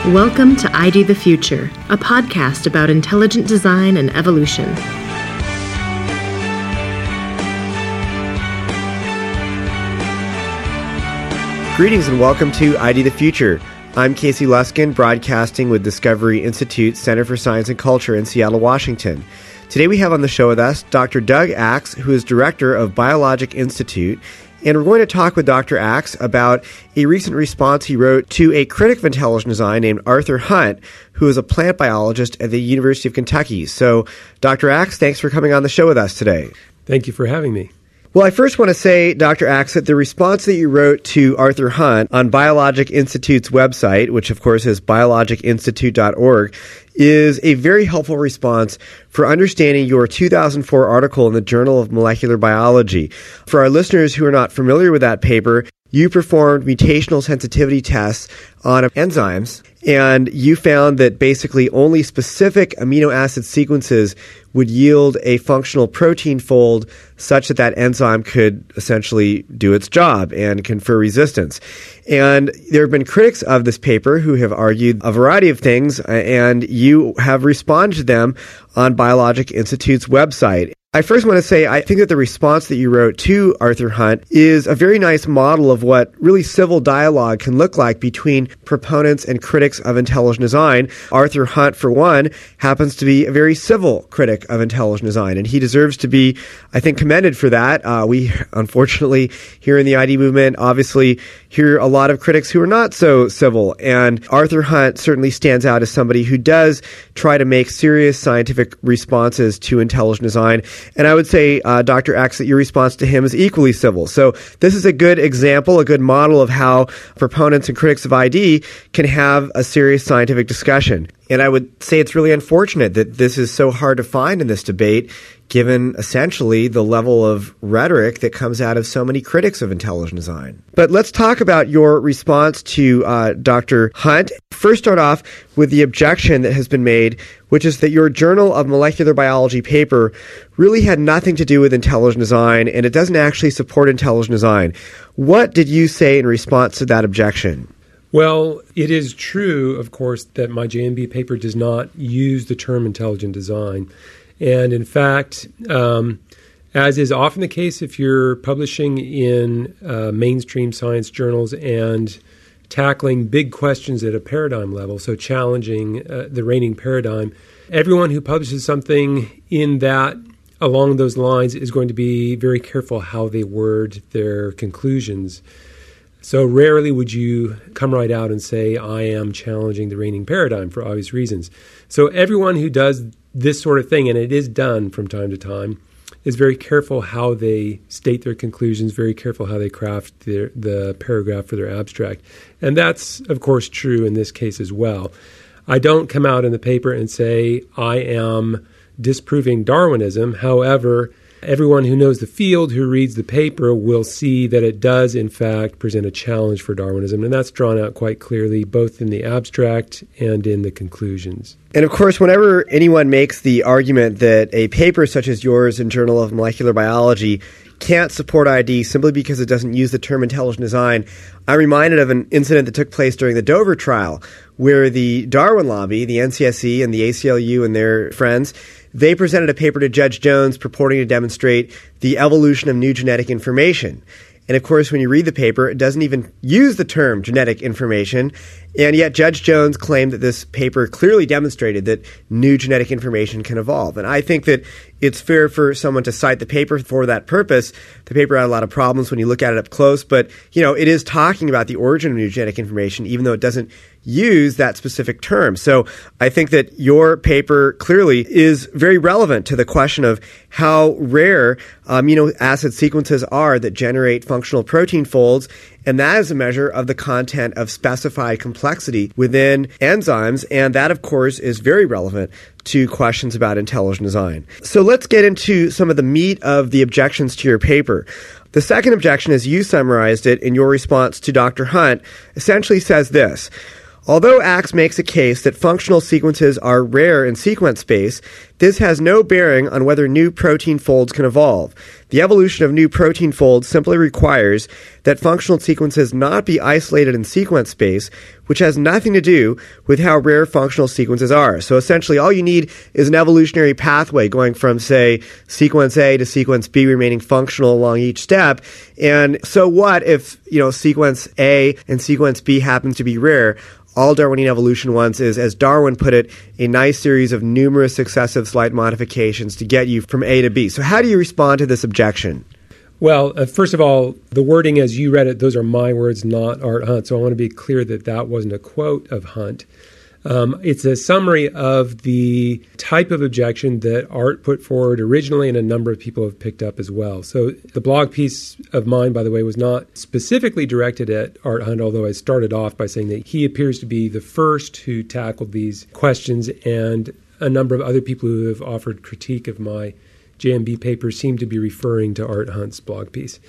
Welcome to ID the Future, a podcast about intelligent design and evolution. Greetings and welcome to ID the Future. I'm Casey Luskin, broadcasting with Discovery Institute Center for Science and Culture in Seattle, Washington. Today we have on the show with us Dr. Doug Axe, who is director of Biologic Institute, and we're going to talk with Dr. Axe about a recent response he wrote to a critic of intelligent design named Arthur Hunt, who is a plant biologist at the University of Kentucky. So, Dr. Axe, thanks for coming on the show with us today. Thank you for having me. Well, I first want to say, Dr. Axe, that the response that you wrote to Arthur Hunt on Biologic Institute's website, which of course is biologicinstitute.org, is a very helpful response for understanding your 2004 article in the Journal of Molecular Biology. For our listeners who are not familiar with that paper, you performed mutational sensitivity tests on enzymes, and you found that basically only specific amino acid sequences would yield a functional protein fold such that that enzyme could essentially do its job and confer resistance. And there have been critics of this paper who have argued a variety of things, and you have responded to them on Biologic Institute's website. I first want to say I think that the response that you wrote to Arthur Hunt is a very nice model of what really civil dialogue can look like between proponents and critics of intelligent design. Arthur Hunt, for one, happens to be a very civil critic of intelligent design, and he deserves to be, I think, commended for that. We, unfortunately, here in the ID movement, obviously hear a lot of critics who are not so civil, and Arthur Hunt certainly stands out as somebody who does try to make serious scientific responses to intelligent design. And I would say, Dr. Axe, that your response to him is equally civil. So this is a good example, a good model of how proponents and critics of ID can have a serious scientific discussion. And I would say it's really unfortunate that this is so hard to find in this debate, given essentially the level of rhetoric that comes out of so many critics of intelligent design. But let's talk about your response to Dr. Hunt. First, start off with the objection that has been made, which is that your Journal of Molecular Biology paper really had nothing to do with intelligent design, and it doesn't actually support intelligent design. What did you say in response to that objection? Well, it is true, of course, that my JMB paper does not use the term intelligent design. And in fact, as is often the case if you're publishing in mainstream science journals and tackling big questions at a paradigm level, so challenging the reigning paradigm, everyone who publishes something in that along those lines is going to be very careful how they word their conclusions. So rarely would you come right out and say, I am challenging the reigning paradigm for obvious reasons. So everyone who does this sort of thing, and it is done from time to time, is very careful how they state their conclusions, very careful how they craft the paragraph for their abstract. And that's, of course, true in this case as well. I don't come out in the paper and say, I am disproving Darwinism. However, everyone who knows the field, who reads the paper, will see that it does, in fact, present a challenge for Darwinism. And that's drawn out quite clearly, both in the abstract and in the conclusions. And of course, whenever anyone makes the argument that a paper such as yours in Journal of Molecular Biology can't support ID simply because it doesn't use the term intelligent design, I'm reminded of an incident that took place during the Dover trial, where the Darwin lobby, the NCSE and the ACLU and their friends, they presented a paper to Judge Jones purporting to demonstrate the evolution of new genetic information. And of course, when you read the paper, it doesn't even use the term genetic information. And yet Judge Jones claimed that this paper clearly demonstrated that new genetic information can evolve. And I think that it's fair for someone to cite the paper for that purpose. The paper had a lot of problems when you look at it up close, but it is talking about the origin of new genetic information, even though it doesn't use that specific term. So I think that your paper clearly is very relevant to the question of how rare amino acid sequences are that generate functional protein folds, and that is a measure of the content of specified complexity within enzymes, and that, of course, is very relevant to questions about intelligent design. So let's get into some of the meat of the objections to your paper. The second objection, as you summarized it in your response to Dr. Hunt, essentially says this: although Axe makes a case that functional sequences are rare in sequence space, This has no bearing on whether new protein folds can evolve. The evolution of new protein folds simply requires that functional sequences not be isolated in sequence space, which has nothing to do with how rare functional sequences are. So essentially, all you need is an evolutionary pathway going from, say, sequence A to sequence B remaining functional along each step. And so what if, sequence A and sequence B happens to be rare? All Darwinian evolution wants is, as Darwin put it, a nice series of numerous successive slight modifications to get you from A to B. So how do you respond to this objection? Well, first of all, the wording as you read it, those are my words, not Art Hunt. So I want to be clear that that wasn't a quote of Hunt. It's a summary of the type of objection that Art put forward originally, and a number of people have picked up as well. So the blog piece of mine, by the way, was not specifically directed at Art Hunt, although I started off by saying that he appears to be the first who tackled these questions, and a number of other people who have offered critique of my JMB paper seem to be referring to Art Hunt's blog piece.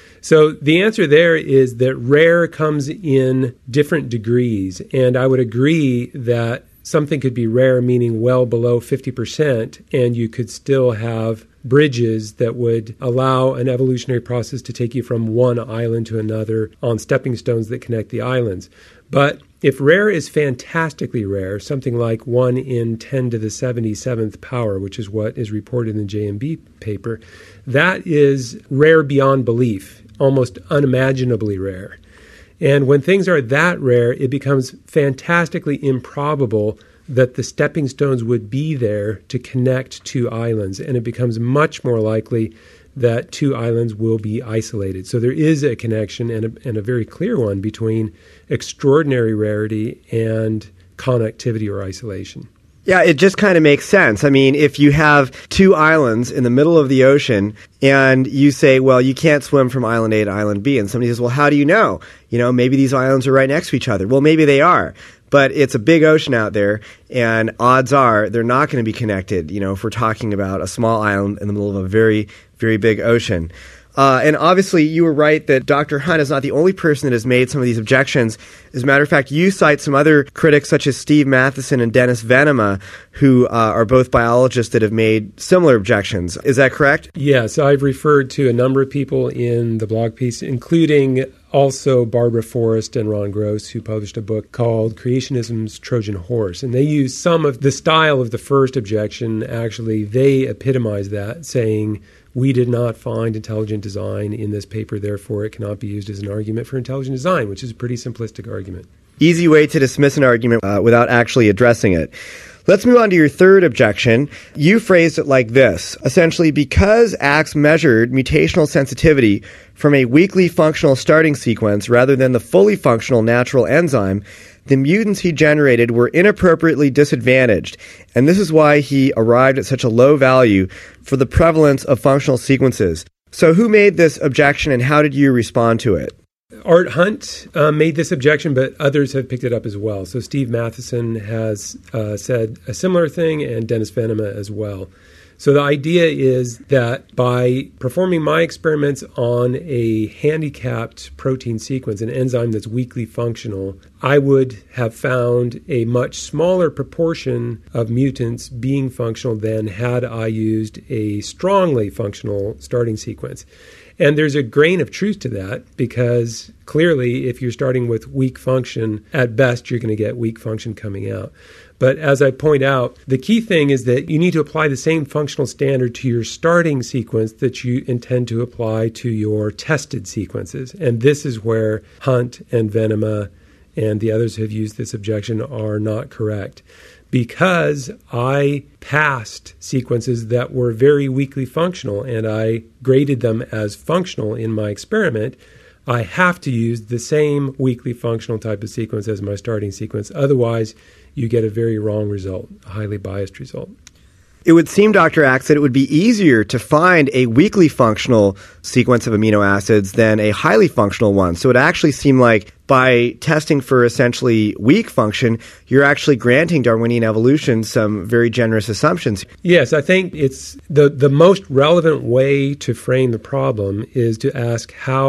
So the answer there is that rare comes in different degrees, and I would agree that something could be rare, meaning well below 50%, and you could still have bridges that would allow an evolutionary process to take you from one island to another on stepping stones that connect the islands. But if rare is fantastically rare, something like 1 in 10 to the 77th power, which is what is reported in the JMB paper, that is rare beyond belief, almost unimaginably rare. And when things are that rare, it becomes fantastically improbable that the stepping stones would be there to connect two islands, and it becomes much more likely that two islands will be isolated. So there is a connection, and a very clear one, between extraordinary rarity and connectivity or isolation. Yeah, it just kind of makes sense. I mean, if you have two islands in the middle of the ocean and you say, well, you can't swim from island A to island B, and somebody says, well, how do you know? Maybe these islands are right next to each other. Well, maybe they are. But it's a big ocean out there, and odds are they're not going to be connected, if we're talking about a small island in the middle of a very, very big ocean. And obviously, you were right that Dr. Hunt is not the only person that has made some of these objections. As a matter of fact, you cite some other critics such as Steve Matheson and Dennis Venema, who are both biologists that have made similar objections. Is that correct? Yes, I've referred to a number of people in the blog piece, including also Barbara Forrest and Ron Gross, who published a book called Creationism's Trojan Horse. And they use some of the style of the first objection. Actually, they epitomize that, saying, we did not find intelligent design in this paper, therefore it cannot be used as an argument for intelligent design, which is a pretty simplistic argument. Easy way to dismiss an argument without actually addressing it. Let's move on to your third objection. You phrased it like this. Essentially, because Axe measured mutational sensitivity from a weakly functional starting sequence rather than the fully functional natural enzyme, the mutants he generated were inappropriately disadvantaged, and this is why he arrived at such a low value for the prevalence of functional sequences. So who made this objection, and how did you respond to it? Art Hunt made this objection, but others have picked it up as well. So Steve Matheson has said a similar thing, and Dennis Venema as well. So the idea is that by performing my experiments on a handicapped protein sequence, an enzyme that's weakly functional, I would have found a much smaller proportion of mutants being functional than had I used a strongly functional starting sequence. And there's a grain of truth to that, because clearly if you're starting with weak function, at best you're going to get weak function coming out. But as I point out, the key thing is that you need to apply the same functional standard to your starting sequence that you intend to apply to your tested sequences. And this is where Hunt and Venema and the others who have used this objection are not correct. Because I passed sequences that were very weakly functional and I graded them as functional in my experiment, I have to use the same weakly functional type of sequence as my starting sequence. Otherwise, you get a very wrong result, a highly biased result. It would seem, Dr. Axe, that it would be easier to find a weakly functional sequence of amino acids than a highly functional one. So it actually seemed like by testing for essentially weak function, you're actually granting Darwinian evolution some very generous assumptions. Yes, I think it's the most relevant way to frame the problem is to ask how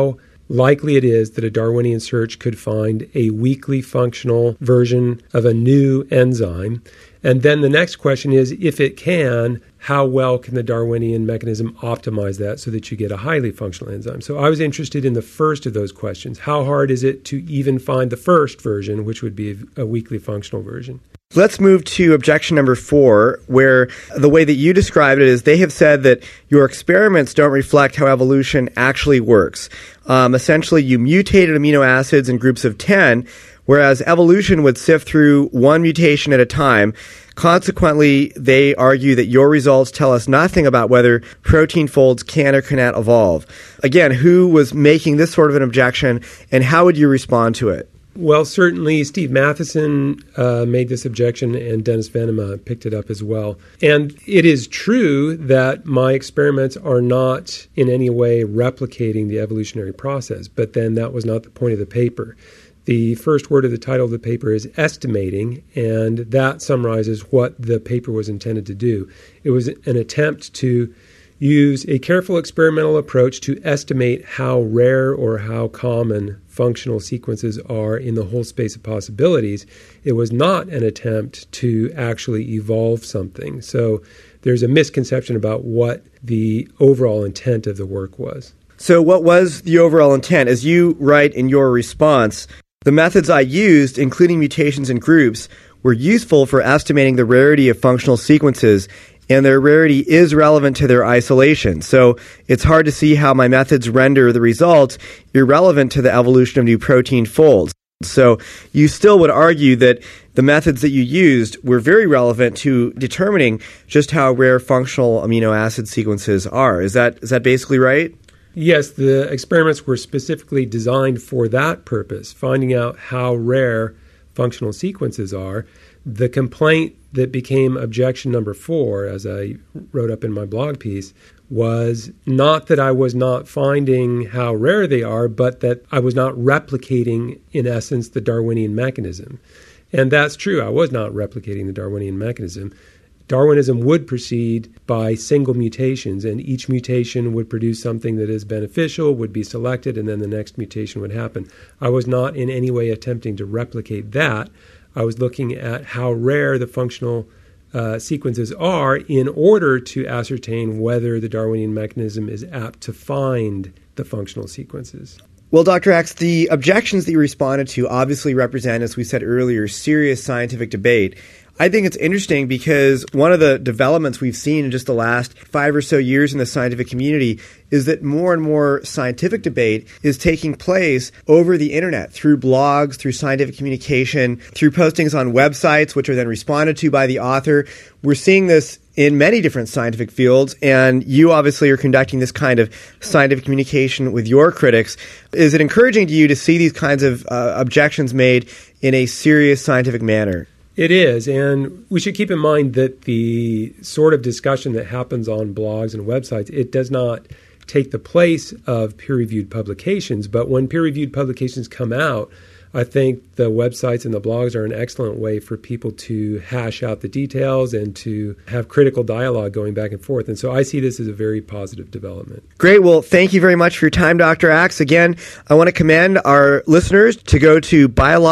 likely it is that a Darwinian search could find a weakly functional version of a new enzyme. And then the next question is, if it can, how well can the Darwinian mechanism optimize that so that you get a highly functional enzyme? So I was interested in the first of those questions. How hard is it to even find the first version, which would be a weakly functional version? Let's move to objection number 4, where the way that you described it is they have said that your experiments don't reflect how evolution actually works. Essentially, you mutated amino acids in groups of 10, whereas evolution would sift through one mutation at a time. Consequently, they argue that your results tell us nothing about whether protein folds can or cannot evolve. Again, who was making this sort of an objection, and how would you respond to it? Well, certainly Steve Matheson made this objection, and Dennis Venema picked it up as well. And it is true that my experiments are not in any way replicating the evolutionary process, but then that was not the point of the paper. The first word of the title of the paper is estimating, and that summarizes what the paper was intended to do. It was an attempt to use a careful experimental approach to estimate how rare or how common functional sequences are in the whole space of possibilities. It was not an attempt to actually evolve something. So there's a misconception about what the overall intent of the work was. So what was the overall intent? As you write in your response, the methods I used, including mutations in groups, were useful for estimating the rarity of functional sequences, and their rarity is relevant to their isolation. So it's hard to see how my methods render the results irrelevant to the evolution of new protein folds. So you still would argue that the methods that you used were very relevant to determining just how rare functional amino acid sequences are. Is that basically right? Yes, the experiments were specifically designed for that purpose, finding out how rare functional sequences are. The complaint that became objection number 4, as I wrote up in my blog piece, was not that I was not finding how rare they are, but that I was not replicating, in essence, the Darwinian mechanism. And that's true. I was not replicating the Darwinian mechanism. Darwinism would proceed by single mutations, and each mutation would produce something that is beneficial, would be selected, and then the next mutation would happen. I was not in any way attempting to replicate that. I was looking at how rare the functional sequences are in order to ascertain whether the Darwinian mechanism is apt to find the functional sequences. Well, Dr. Axe, the objections that you responded to obviously represent, as we said earlier, serious scientific debate. I think it's interesting because one of the developments we've seen in just the last 5 or so years in the scientific community is that more and more scientific debate is taking place over the internet, through blogs, through scientific communication, through postings on websites, which are then responded to by the author. We're seeing this in many different scientific fields, and you obviously are conducting this kind of scientific communication with your critics. Is it encouraging to you to see these kinds of objections made in a serious scientific manner? It is, and we should keep in mind that the sort of discussion that happens on blogs and websites, it does not take the place of peer-reviewed publications, but when peer-reviewed publications come out, I think the websites and the blogs are an excellent way for people to hash out the details and to have critical dialogue going back and forth. And so I see this as a very positive development. Great. Well, thank you very much for your time, Dr. Axe. Again, I want to commend our listeners to go to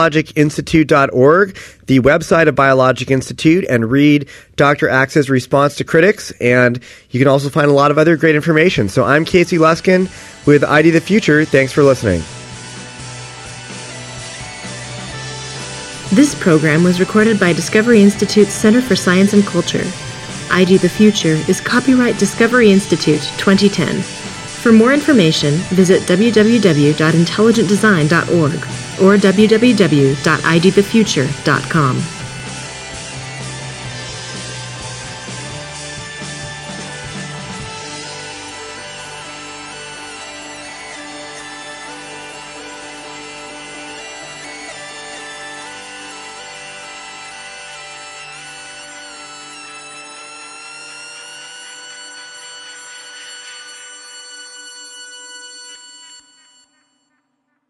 biologicinstitute.org, the website of Biologic Institute, and read Dr. Axe's response to critics. And you can also find a lot of other great information. So I'm Casey Luskin with ID the Future. Thanks for listening. This program was recorded by Discovery Institute's Center for Science and Culture. ID the Future is copyright Discovery Institute 2010. For more information, visit www.intelligentdesign.org or www.idthefuture.com.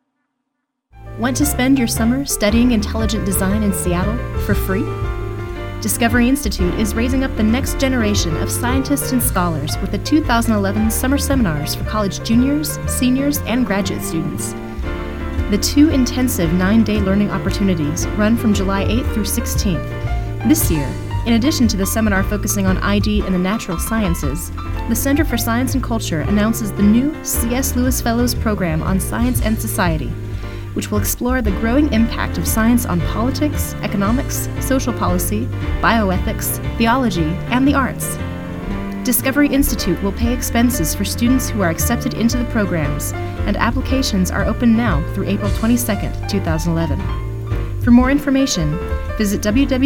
Want to spend your summer studying intelligent design in Seattle for free? Discovery Institute is raising up the next generation of scientists and scholars with the 2011 Summer Seminars for college juniors, seniors, and graduate students. The 2 intensive 9-day learning opportunities run from July 8th through 16th. This year, in addition to the seminar focusing on ID and the natural sciences, the Center for Science and Culture announces the new C.S. Lewis Fellows Program on Science and Society, which will explore the growing impact of science on politics, economics, social policy, bioethics, theology, and the arts. Discovery Institute will pay expenses for students who are accepted into the programs, and applications are open now through April 22, 2011. For more information, visit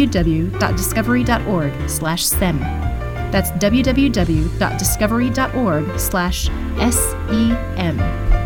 www.discovery.org/SEM. That's www.discovery.org/SEM.